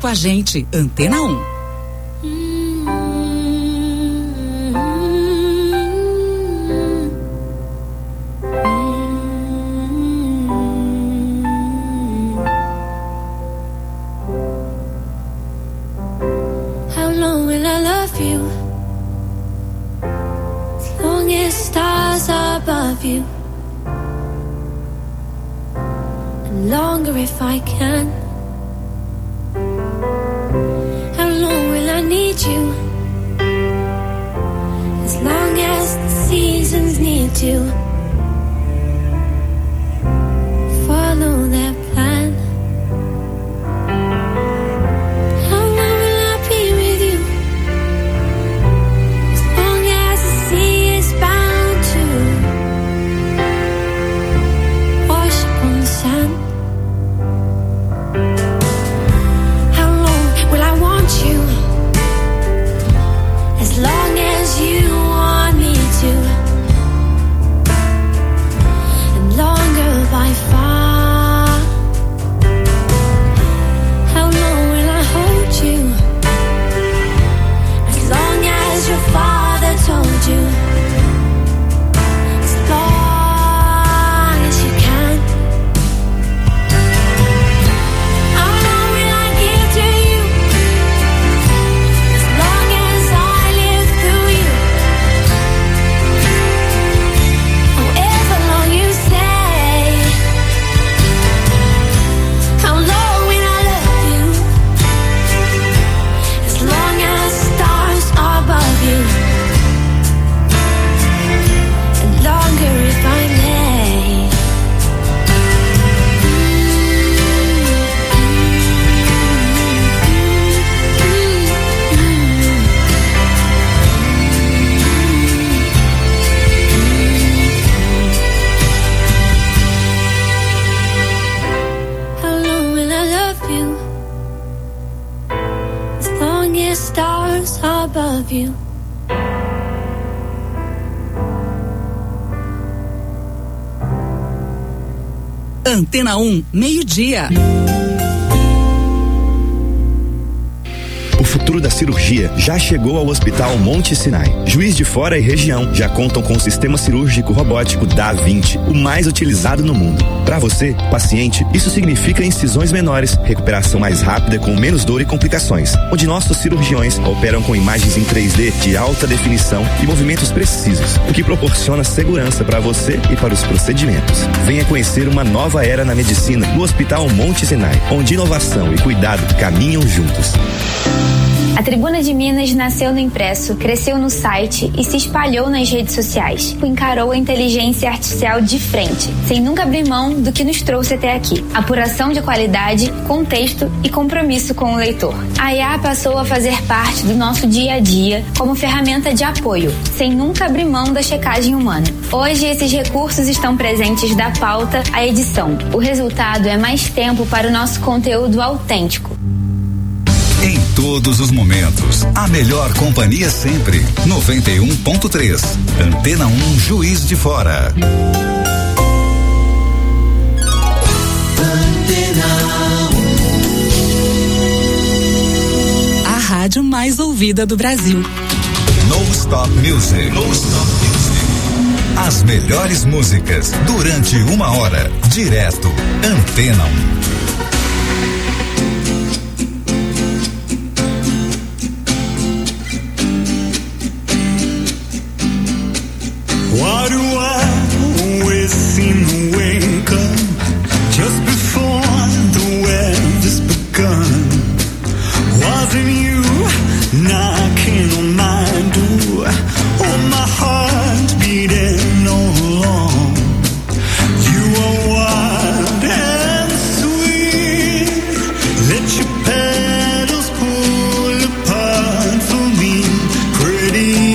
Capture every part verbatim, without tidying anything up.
com a gente. Antena um. How long will I love you? As long as stars are above you. And longer if I can. How long will I need you? As long as the seasons need to follow their plan. How long will I be with you? As long as the sea is bound to wash upon the sand. How long will I want you? As long as you want me to. And longer by far. How long will I hold you? As long as your father told you. As long as you can. How long will I give to you? As long as I live through you. However long you say. How long will I love you? As long as stars are above you. And longer if I may. How long will I love you? As long as stars are above you. Antena um, meio-dia. O futuro da cirurgia já chegou ao Hospital Monte Sinai. Juiz de Fora e região já contam com o sistema cirúrgico robótico Da Vinci, o mais utilizado no mundo. Para você, paciente, isso significa incisões menores, recuperação mais rápida com menos dor e complicações, onde nossos cirurgiões operam com imagens em três D de alta definição e movimentos precisos, o que proporciona segurança para você e para os procedimentos. Venha conhecer uma nova era na medicina no Hospital Monte Sinai, onde inovação e cuidado caminham juntos. A Tribuna de Minas nasceu no impresso, cresceu no site e se espalhou nas redes sociais. Encarou a inteligência artificial de frente, sem nunca abrir mão do que nos trouxe até aqui. Apuração de qualidade, contexto e compromisso com o leitor. A I A passou a fazer parte do nosso dia a dia como ferramenta de apoio, sem nunca abrir mão da checagem humana. Hoje, esses recursos estão presentes da pauta à edição. O resultado é mais tempo para o nosso conteúdo autêntico. Em todos os momentos, a melhor companhia sempre. noventa e um ponto três. Antena um, Juiz de Fora. A rádio mais ouvida do Brasil. No Stop Music. No Stop Music. As melhores músicas durante uma hora. Direto. Antena um. Why do I always seem to wake up just before the weather's begun? Wasn't you knocking on my door? Oh, my heart's beating all along. You are wild and sweet. Let your petals pull apart for me, pretty.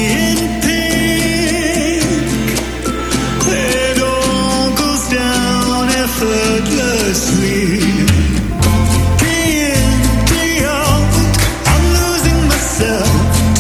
Day in, day out, I'm losing myself.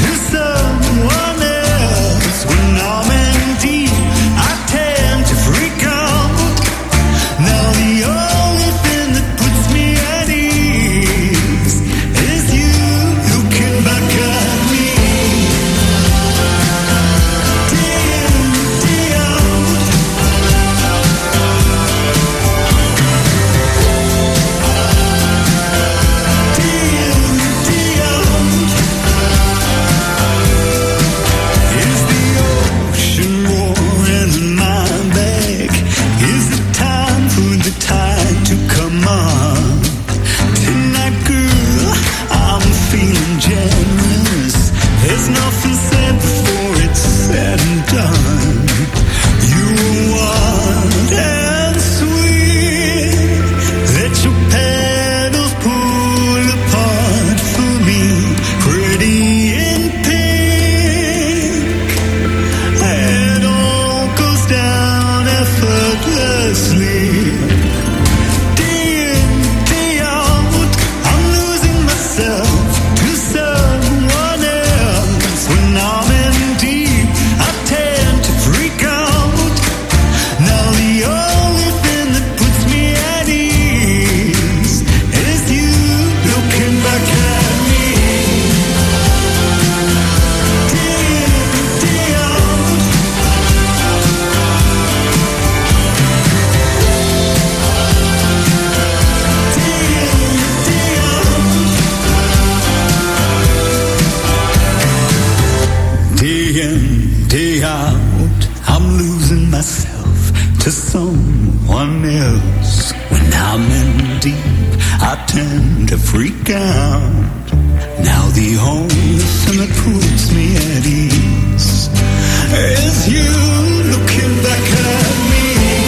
freak out. Now the only thing that puts me at ease is you looking back at me.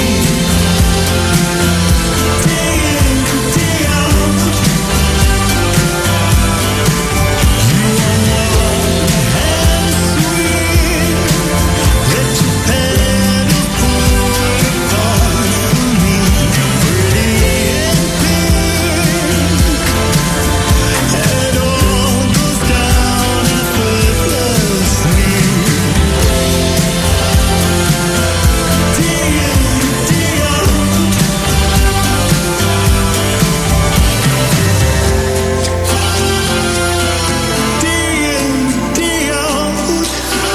Day in, day out. You are warm and sweet. Let your petals pull apart for me. Pretty and pink. And all goes down effortlessly. Day in, day out. Day in, day out.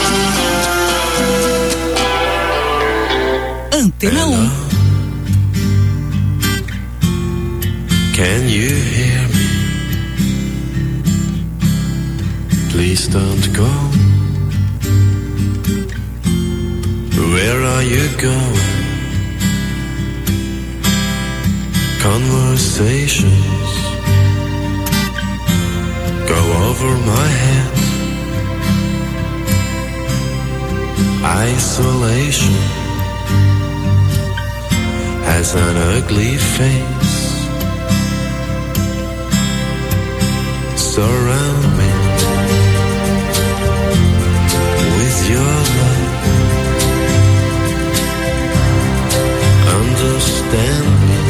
Antena um. Can you hear me? Please don't go. Where are you going? Conversations go over my head. Isolation has an ugly face. Surround me with your love. Understand me.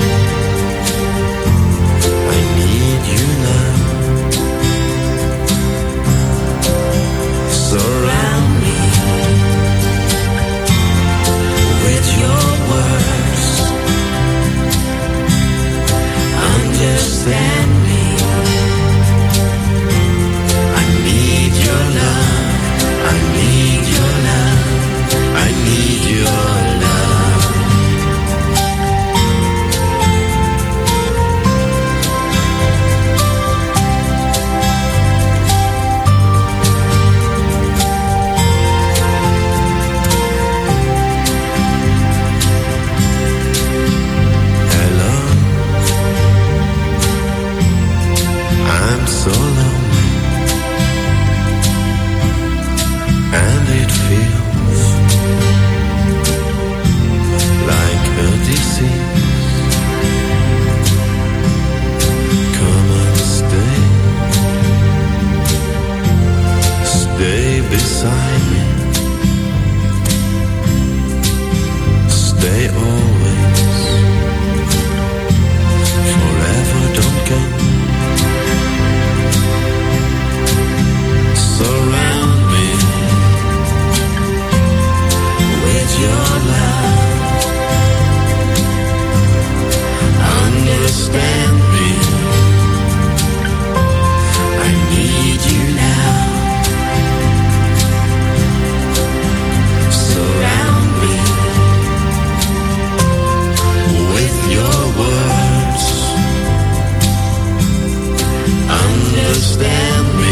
I need you now. Surround me with your words. Understand me. I need your love. I need your love. I need your love. Hello. I'm so lonely. And it feels like a disease. Come and stay. Stay beside me. Stay always. Forever, don't go. Surround me with your love. Understand me. I need you now. Surround me with your words. Understand me.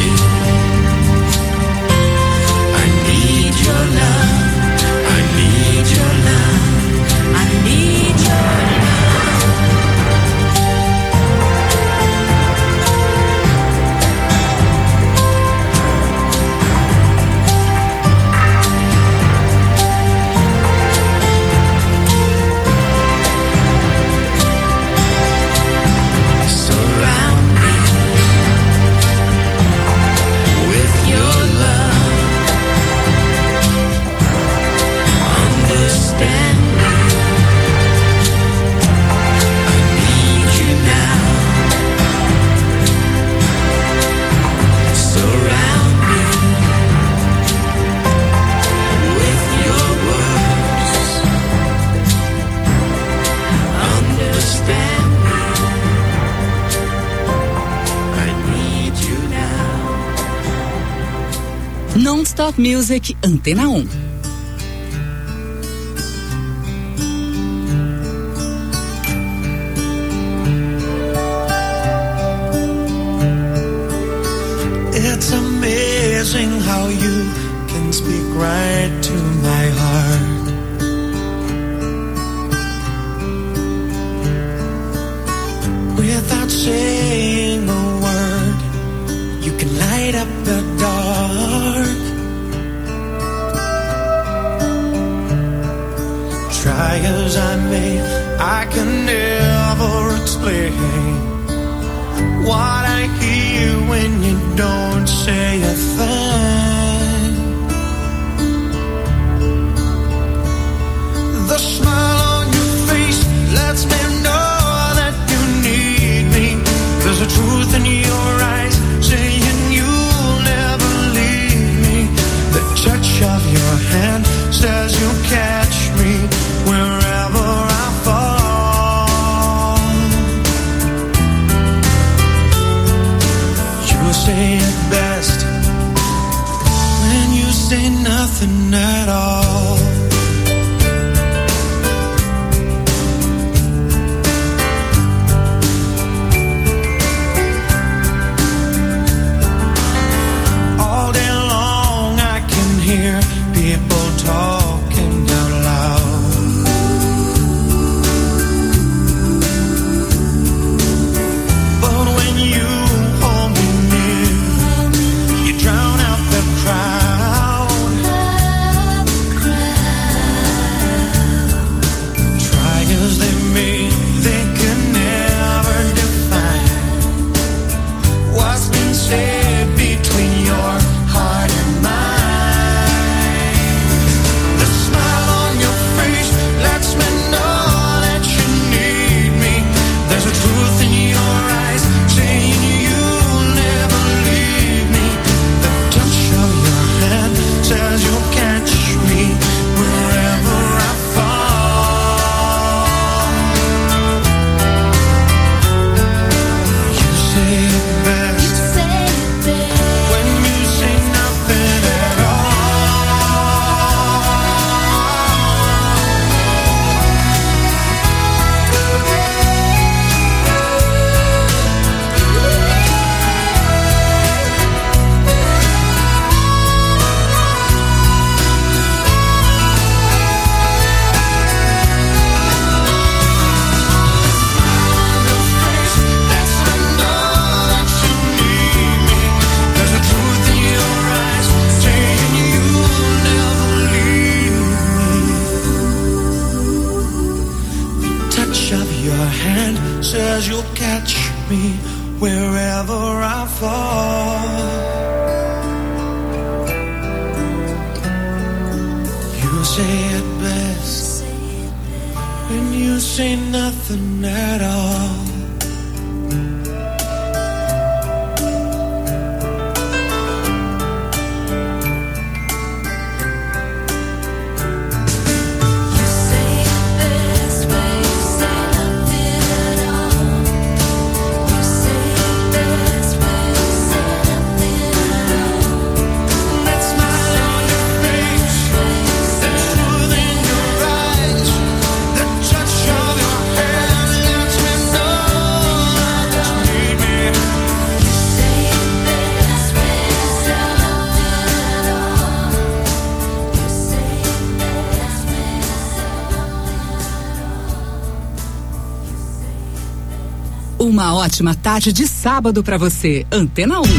I need your love. I need your love. I need your surround me with your love. Understand me. I need you now. Surround me with your words. Understand me. I need you now. Non-Stop Music, Antena um. It's amazing how you can speak right to my heart. Without saying Try as I may, I can never explain what I hear when you don't say a thing. The smile on your face lets me know that you need me. There's a truth in your eyes saying you'll never leave me. The touch of your hand says you'll catch me wherever I fall. You say it best when you say nothing at all. All day long I can hear people talking out loud. But when you hold me near, you drown out the crowd. Try as they may, they can never define what's been said between your heart and mine. The smile on your face lets me know that you need me. There's a truth in your eyes saying you'll never leave me. The touch of your hand says you'll catch me wherever I fall. You say it best when you say nothing at says you'll catch me wherever I fall. You say it best when you say nothing at all. Uma ótima tarde de sábado pra você. Antena um.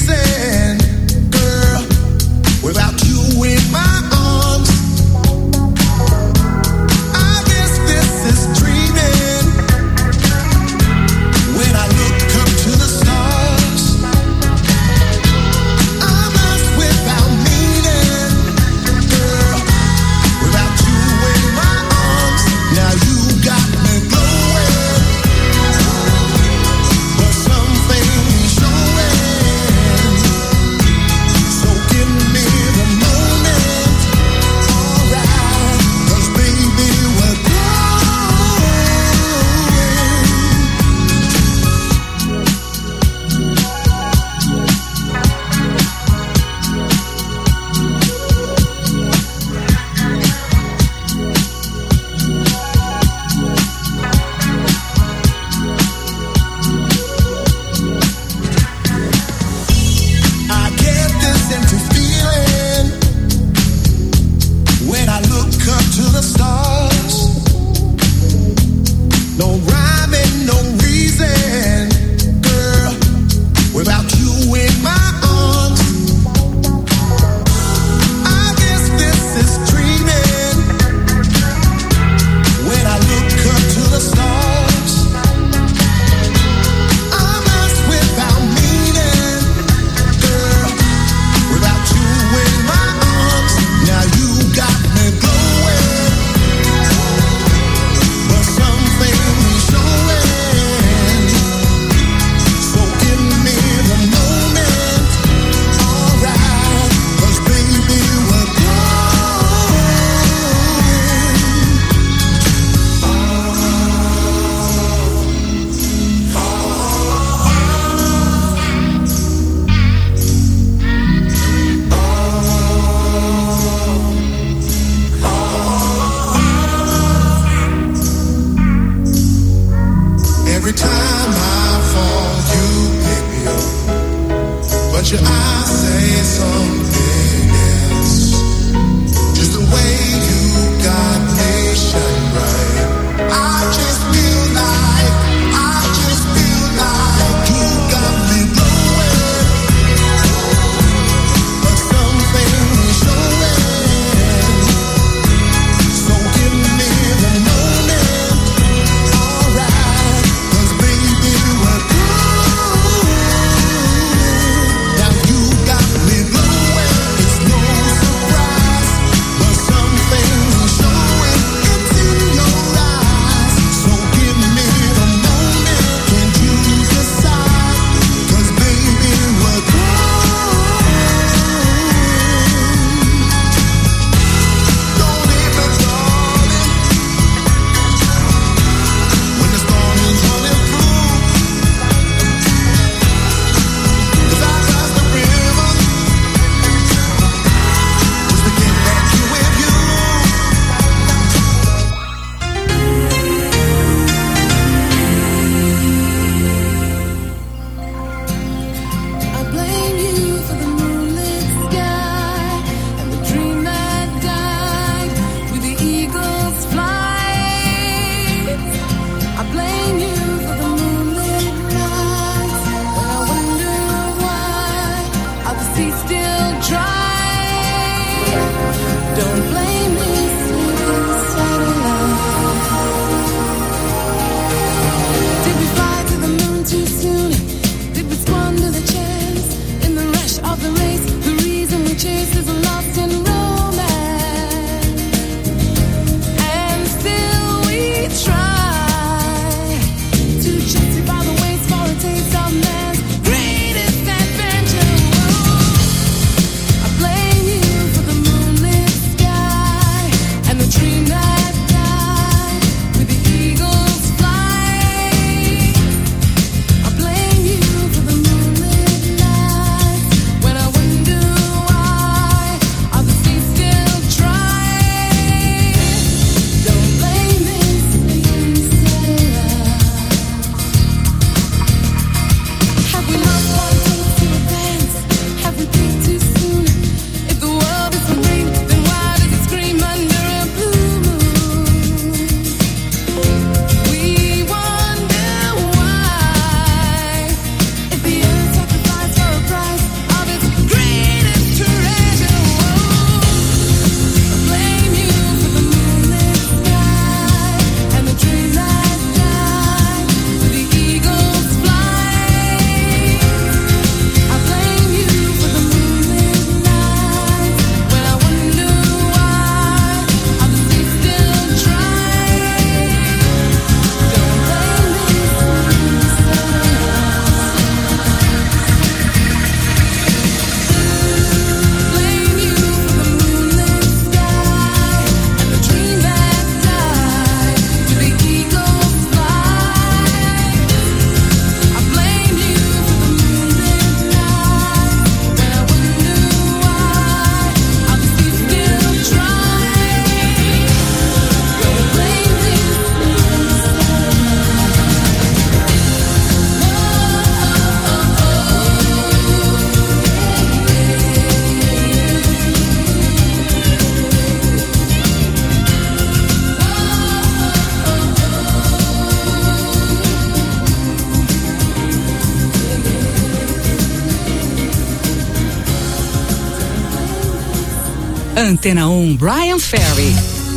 Without you in my arms, Antena um, Brian Ferry.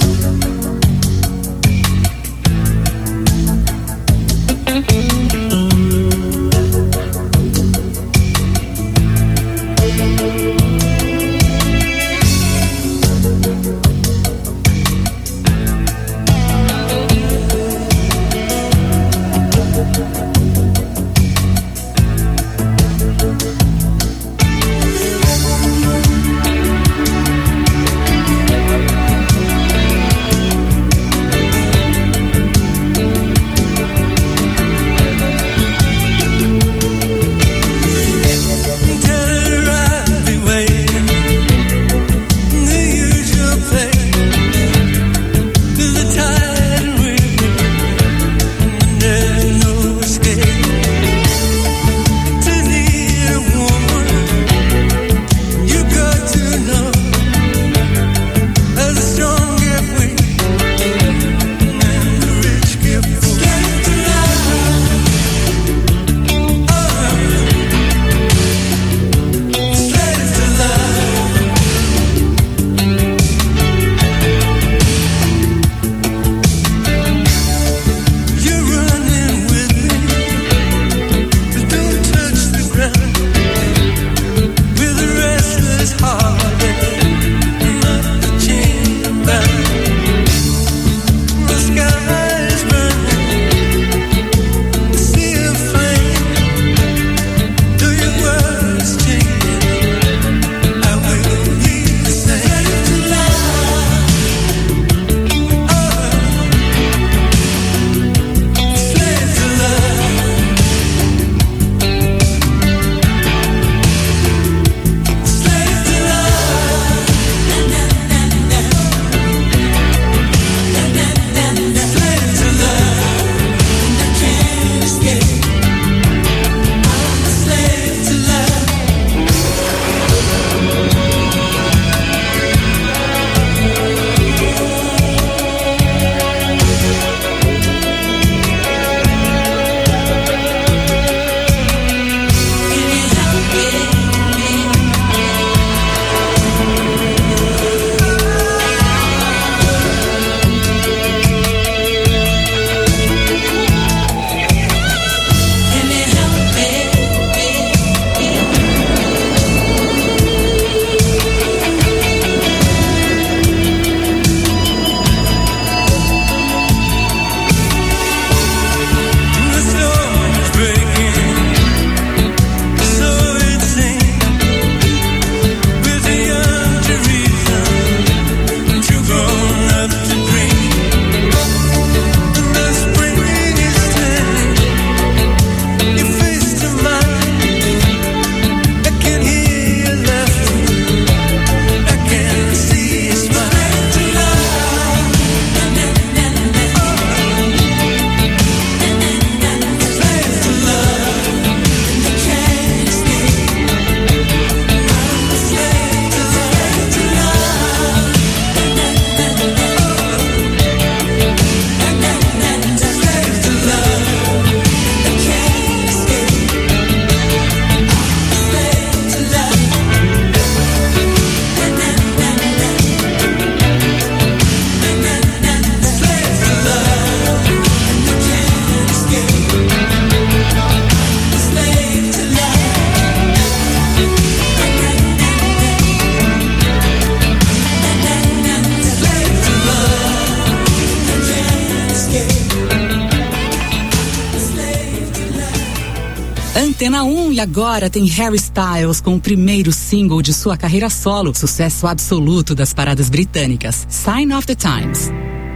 Antena um, e agora tem Harry Styles com o primeiro single de sua carreira solo, sucesso absoluto das paradas britânicas, Sign of the Times.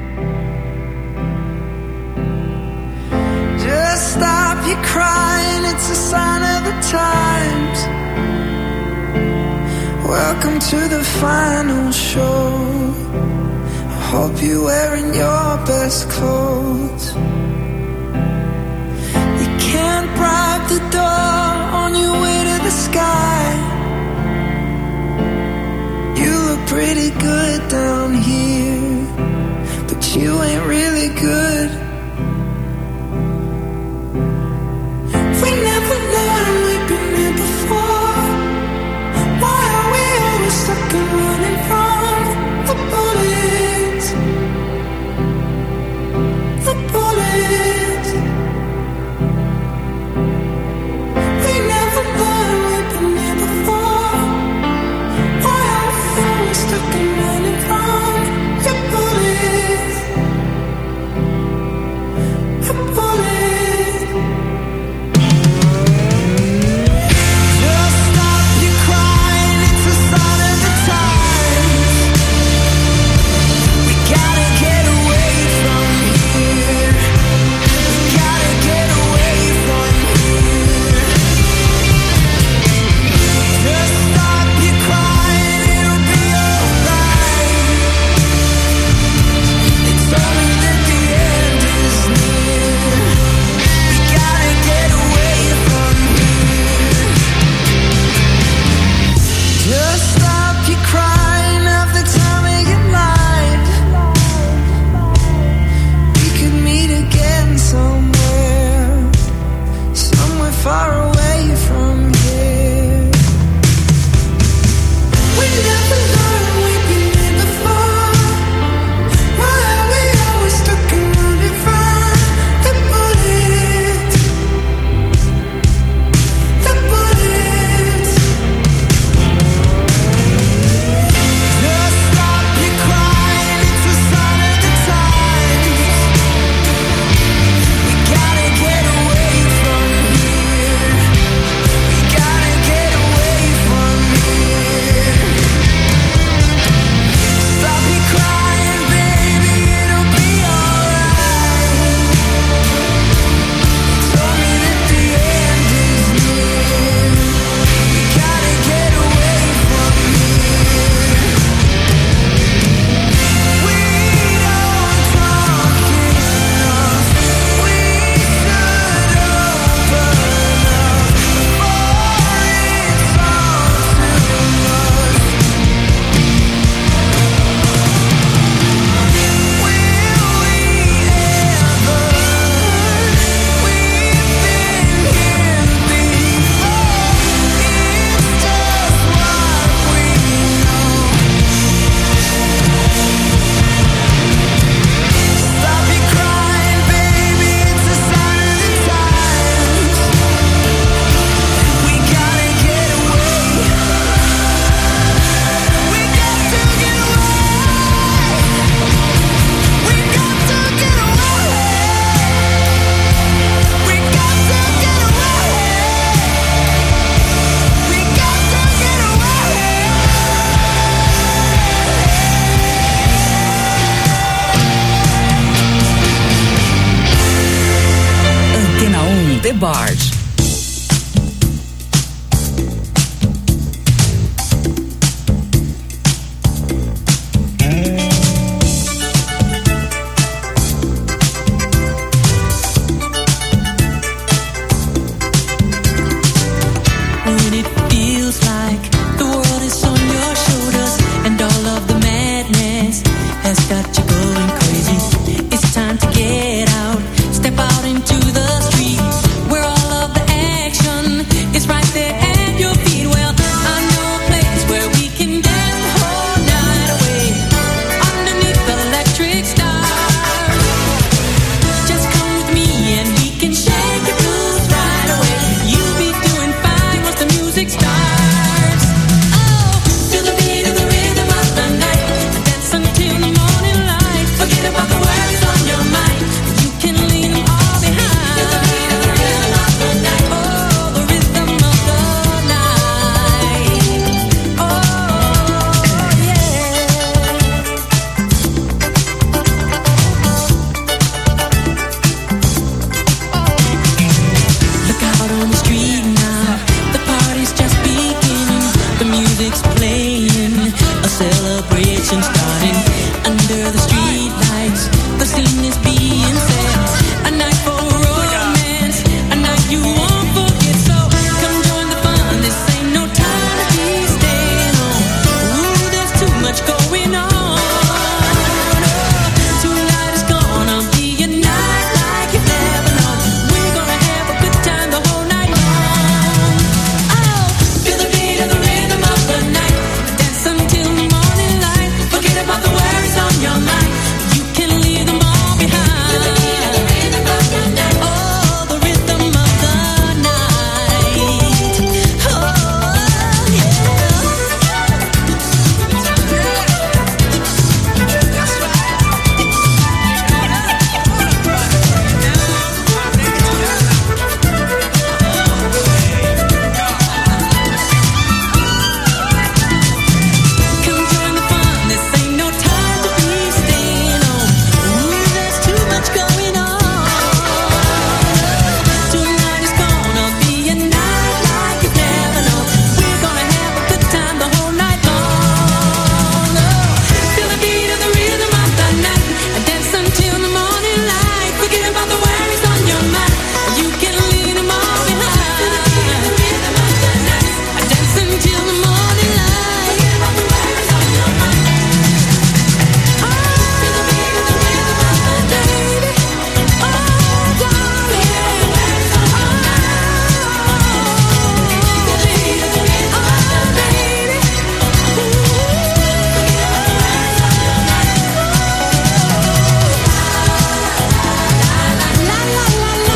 Just stop your crying, it's a sign of the times. Welcome to the final show. I hope you're wearing your best clothes. Can't bribe the door on your way to the sky. You look pretty good down here, but you ain't really good. We never learned we've been here before. Why are we always stuck and running from Barge. When it feels like the world is on your shoulders and all of the madness has got you going crazy, it's time to get out, step out into the street where all of the action is right there at your feet. Well, I know a place where we can dance the whole night away underneath the electric stars. Just come with me and we can shake your blues right away. You'll be doing fine once the music starts. Oh, feel the beat of the rhythm of the night, dance until the morning light. Forget about the worries on your mind, you can leave them all behind. Feel the beat of the rhythm of the night. Oh, the rhythm of the night. Oh, yeah. Look out on the street now, the party's just beginning. The music's playing, a celebration starting. Under the street lights, the scene is being set. A night for romance, a night you won't forget. So come join the fun, this ain't no time to be staying home. Ooh, there's too much going on. Tonight is gonna be a night like you've never known. We're gonna have a good time the whole night long. Oh, feel the beat of the rhythm of the night, dance until the morning light. Forget about the worries on your mind, you can leave them all behind. Feel the beat of the rhythm of the night. Oh, the rhythm of the night. Oh, come join the fun, this ain't no time to be staying home. Ooh, there's too much going on. Tonight is gonna be a night like you've never known. We're gonna have a good time the whole night long. Oh, feel the beat of the rhythm of the night, dance until the morning light. Forget about the worries on your mind, you can leave them all behind. Feel the beat of the rhythm of the night, dance until the morning light. Forget about the worries on your mind. Oh, feel the beat of the rhythm of the night. Oh, darling. Forget about the worries on your mind. Feel the beat of the rhythm of the night. Ooh, forget about the worries on your mind. La la la la la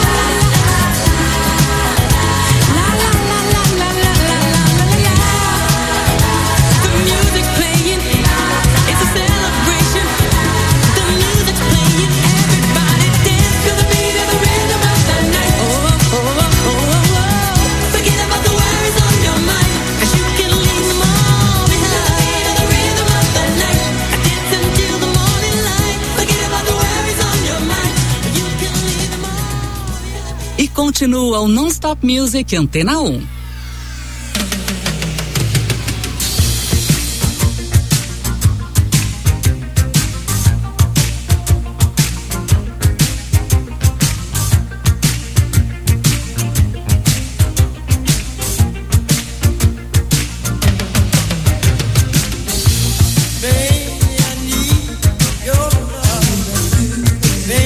la la la la la la la la. The music's playing, it's a celebration. The music's playing, everybody dance to the beat of the rhythm of the night. Oh, oh, oh, oh, oh, oh. Forget about the worries on your mind, 'cause you can leave them all behind. The rhythm of the night, dance until the morning light. Forget about the worries on your mind, you can leave them all behind. E continua o Non-Stop Music Antena um. Baby, I need your love.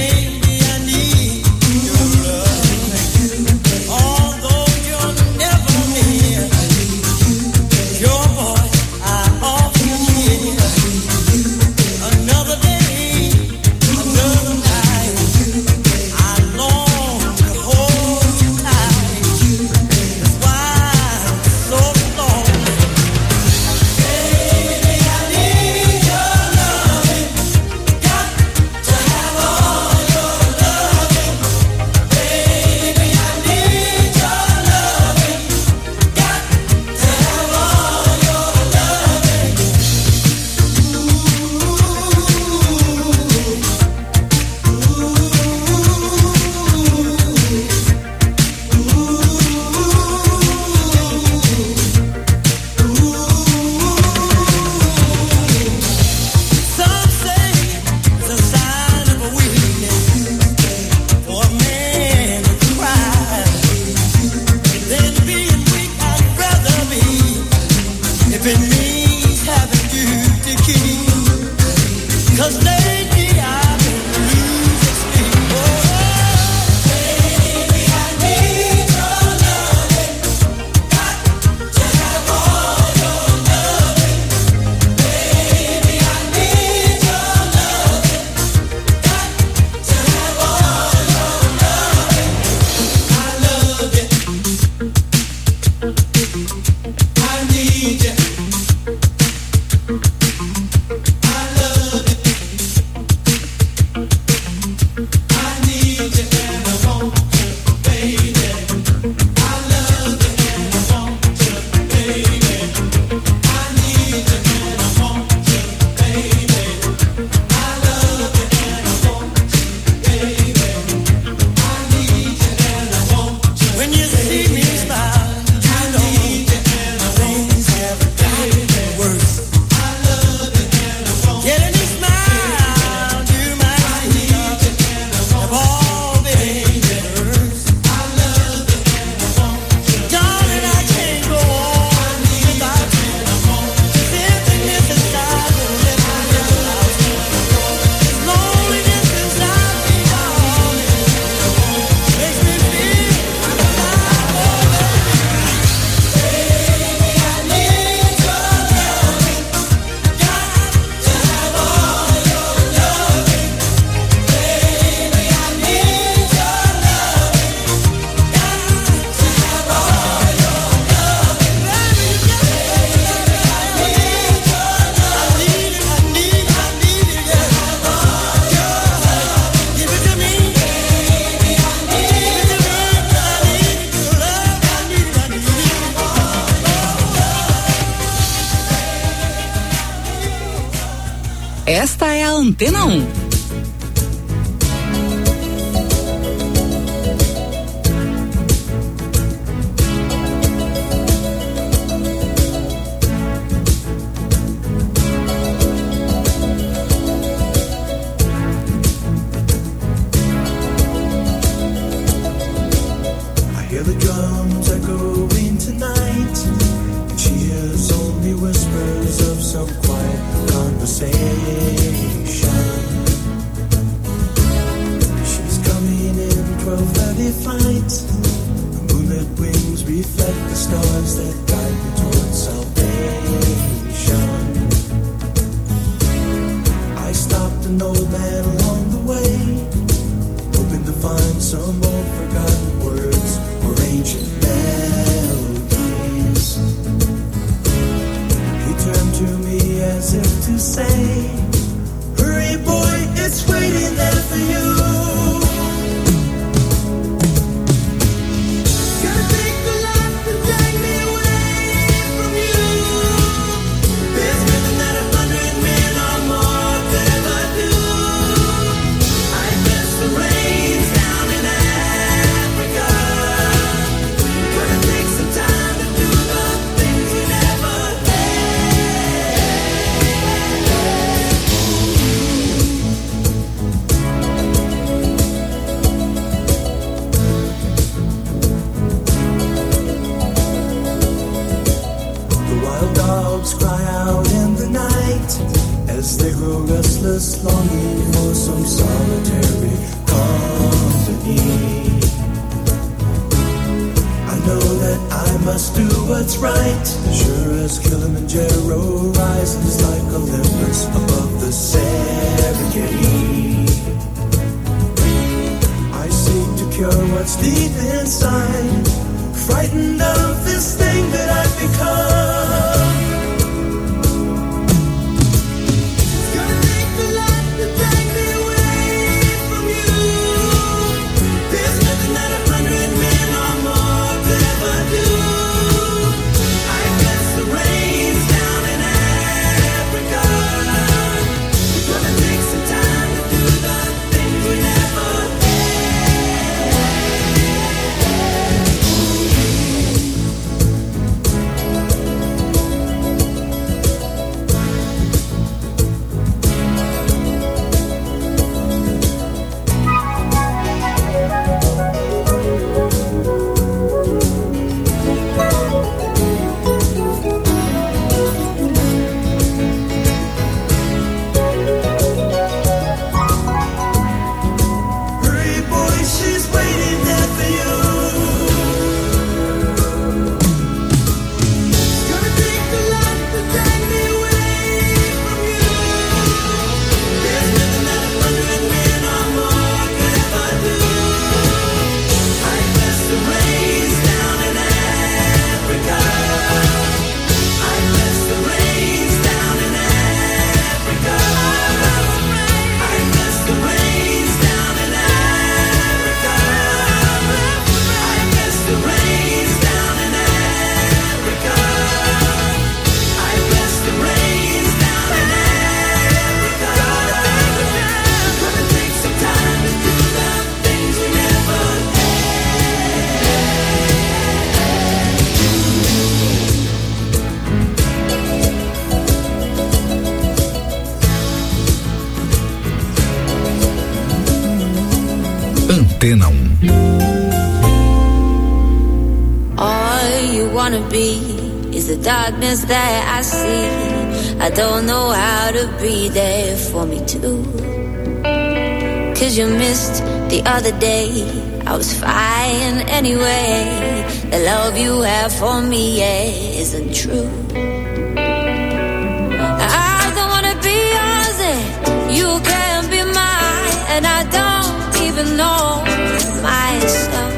Baby, I need your love. Although you're never Esta é a Antena um. Antena um. All you wanna be is the darkness that I see. I don't know how to be there for me too. Cause you missed the other day. I was fine anyway. The love you have for me, yeah, isn't true. I don't wanna be yours and you can't be mine. And I don't even know myself.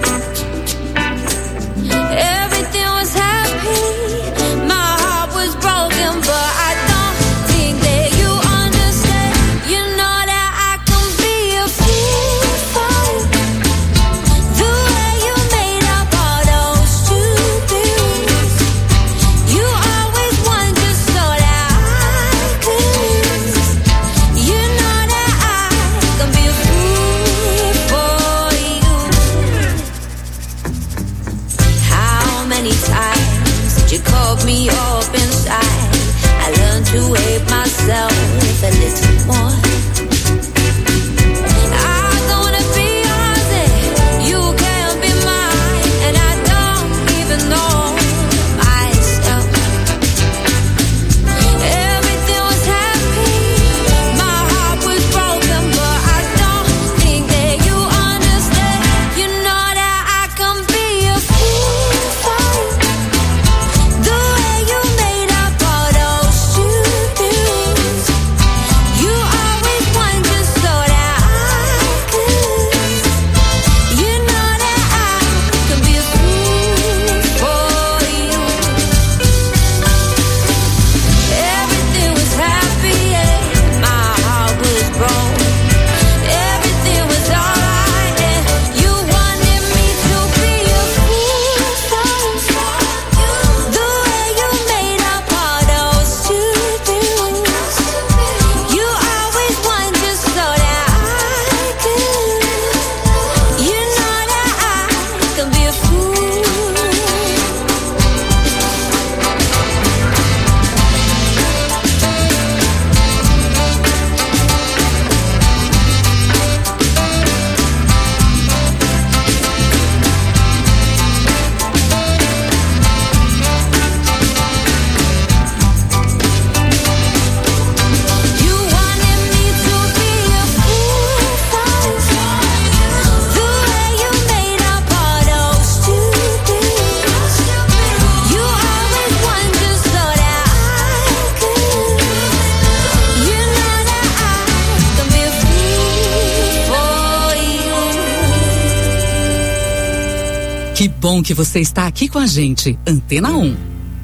Everything was happy, my heart was broken, but I don't think that you understand. You know that I can be a fool for you. The way you made up all those stupid rules. You always want just so that I could lose. You know that I can be a fool for you. How many times did you cut me up inside? I learned to hate myself a little more. I don't wanna be yours and you can't be mine. And I don't even know myself. Everything was happy, my heart was broken, but I don't think that you understand. You know that I can be a fool for you. The way you made up all those stupid rules. You always want just so that I could lose. You know that I can be a fool for you. Everything was happy, yeah, my heart was broken. Everything was alright, and you wanted me to be a fool for you. The way you made up all those stupid rules. You always want just so that I could lose. You know that I can be a fool. You wanted me to be a fool for you. The way you made up all those stupid rules. You always want just so that I could lose. You know that I can be a fool for you. Que bom que você está aqui com a gente. Antena um.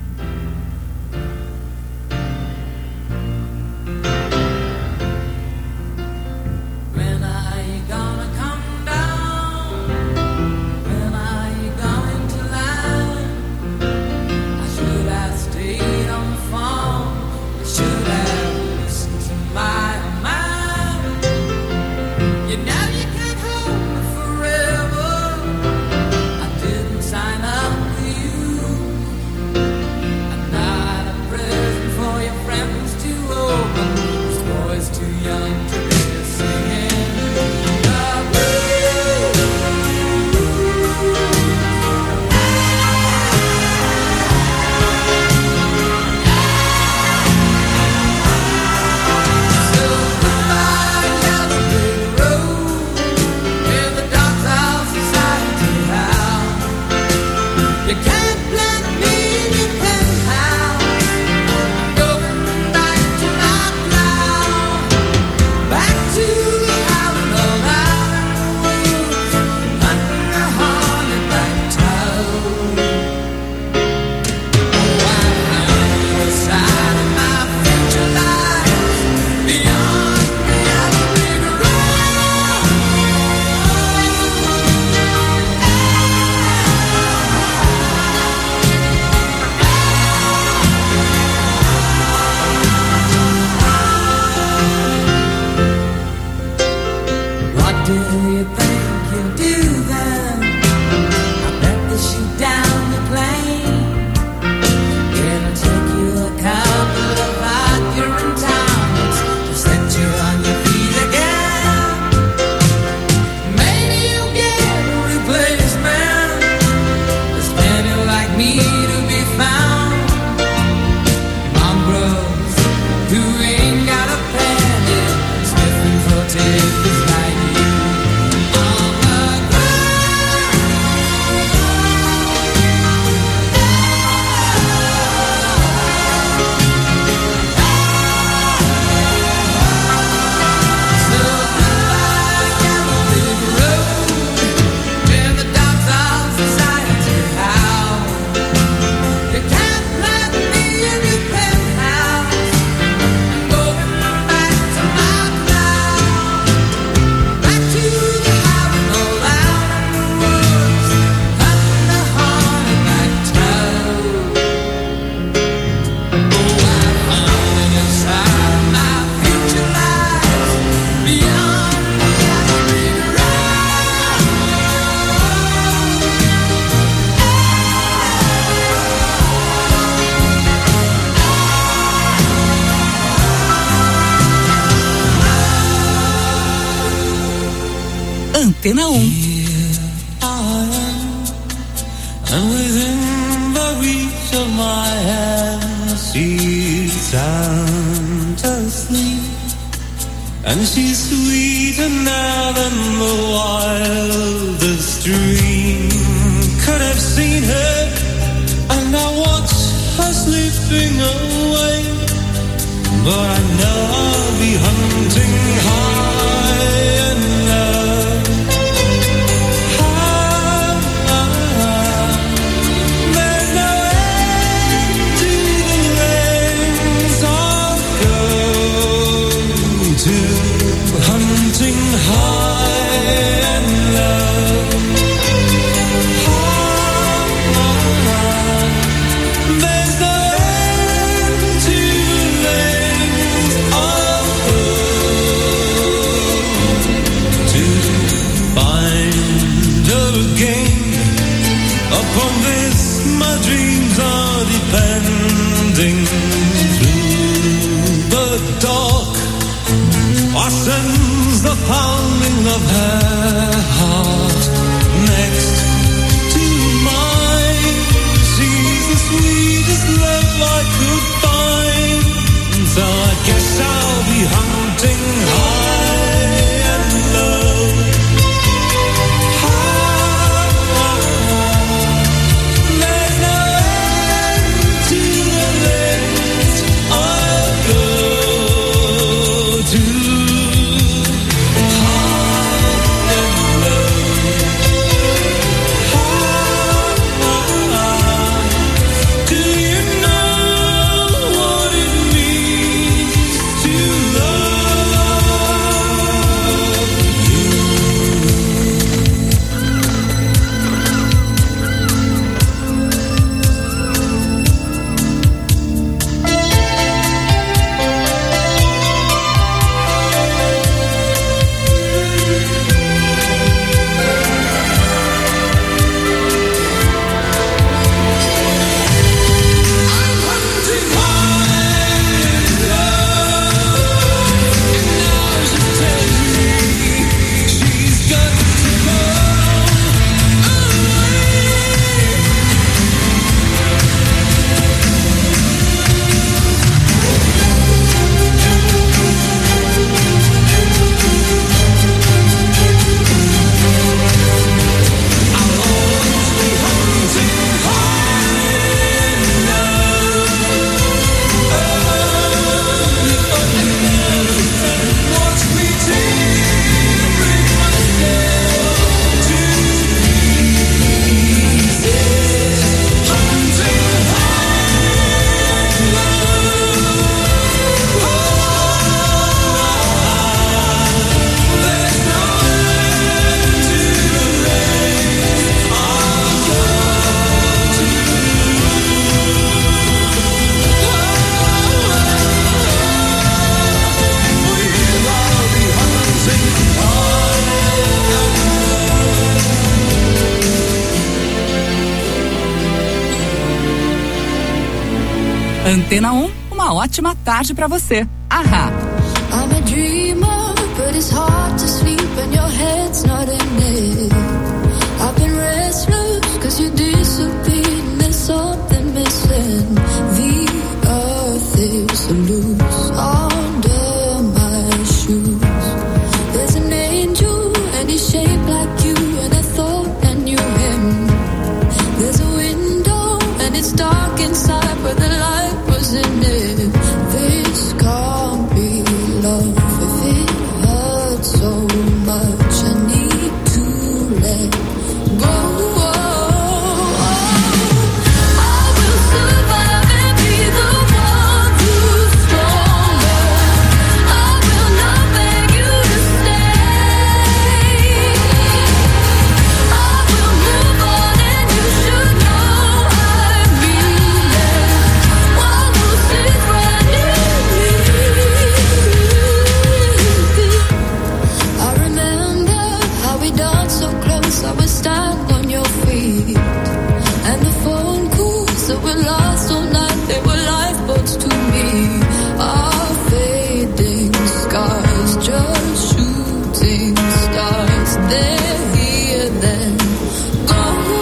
When are you gonna come down? When are you going to land? I should have stayed on the phone. I should have listened to my mind. You know you can't hold me forever. I didn't sign up for you. I'm not a present for your friends to open. This boy's too young to be singing the blues. So goodbye, yellow brick road. Antena um. And within the reach of my hand, she's sound asleep. And she's sweeter now than the wildest dream could have seen her. And I watch her slipping away, but I know I'll be hunting high and low. Upon this my dreams are depending. Through the dark I sense the pounding of her heart next to mine. She's the sweetest love I could find, so I guess I'll be hunting high and low. Antena um, uma ótima tarde pra você. Ahá. I'm a dreamer, but it's hard to sleep when your head's not in it. I've been restless cause you disappeared and there's something missing. The earth is loose under my shoes. There's an angel and he's shaped like you, and I thought I knew him. There's a window and it's dark inside, but the light was in it. This can't be love if it hurts so they're here, then go.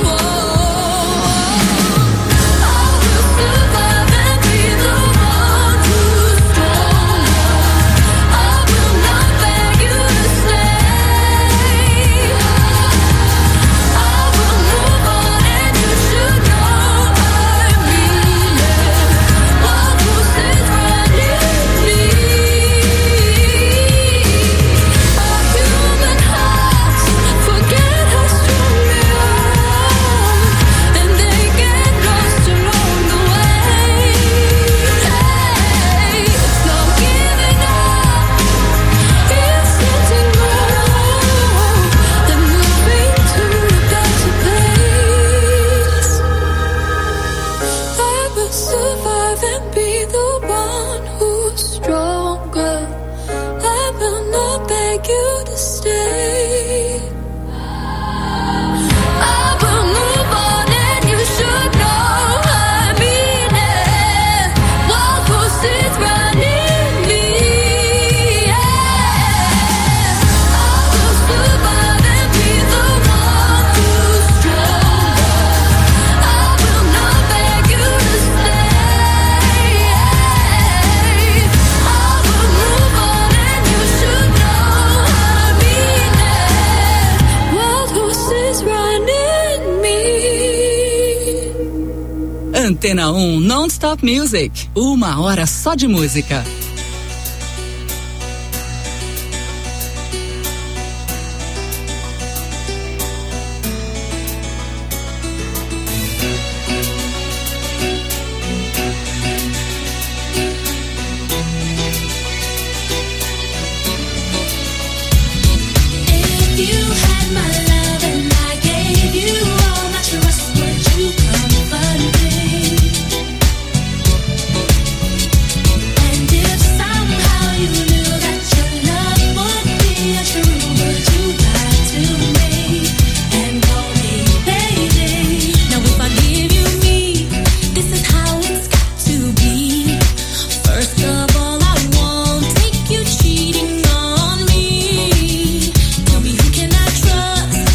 Antena um Non-Stop Music. Uma hora só de música. Tell me who can I trust?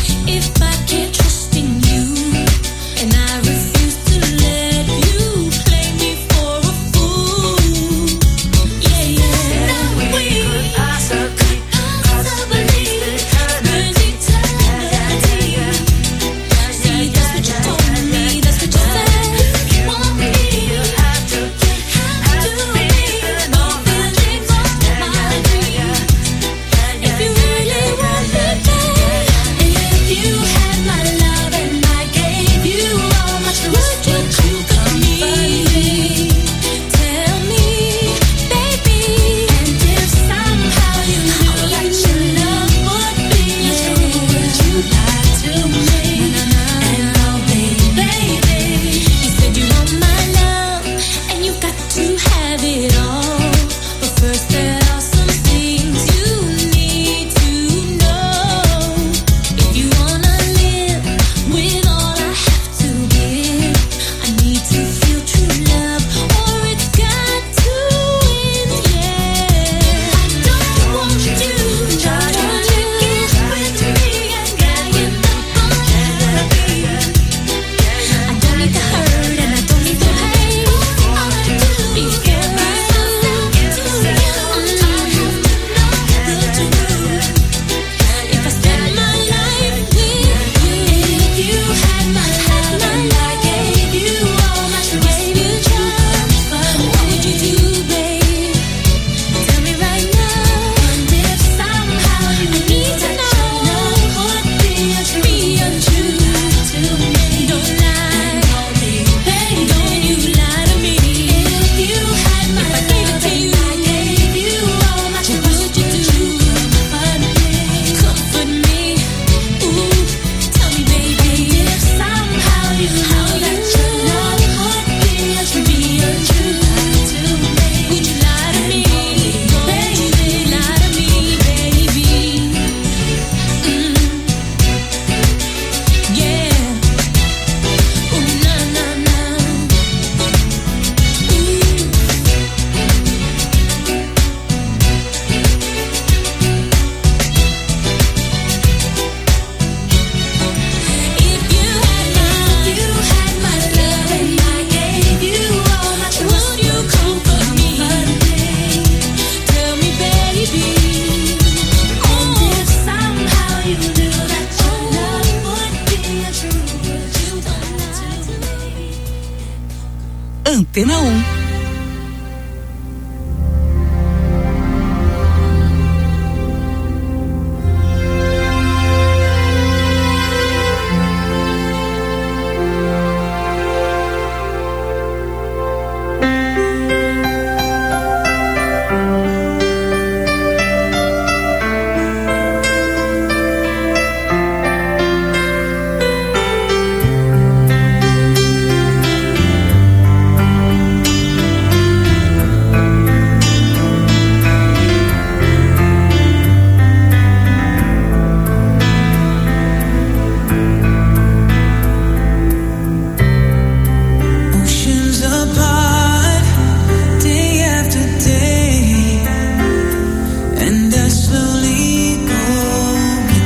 Antena um.